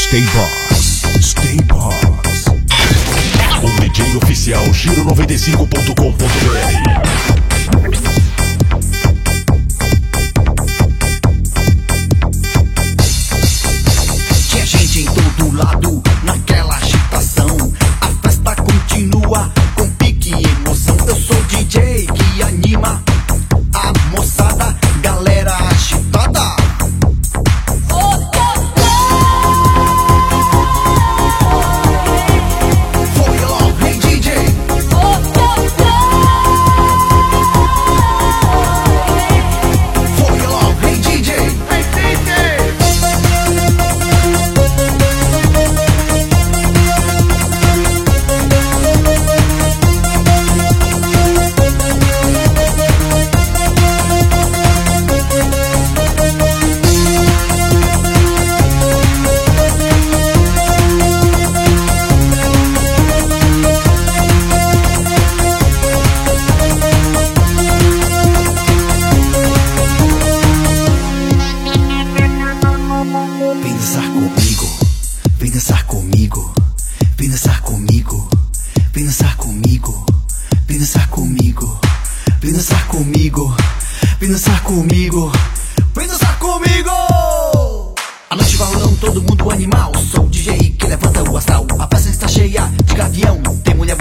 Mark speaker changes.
Speaker 1: Stay Boss. Stay Boss. O DJ oficial Giro95.com.br.
Speaker 2: Tinha gente em todo lado, naquela agitação. A festa continua com pique e emoção. Eu sou o DJ que anima a moçada, galera agitada. Foi logo, hey DJ. Foi logo, hey DJ. Vem dançar comigo, vem dançar comigo, vem dançar comigo, vem dançar comigo, vem dançar comigo, vem dançar comigo, vem dançar comigo, vem dançar comigo. A noite balão, todo mundo animal. Sou o DJ que levanta o astral. A festa está cheia de gavião. Tem mulher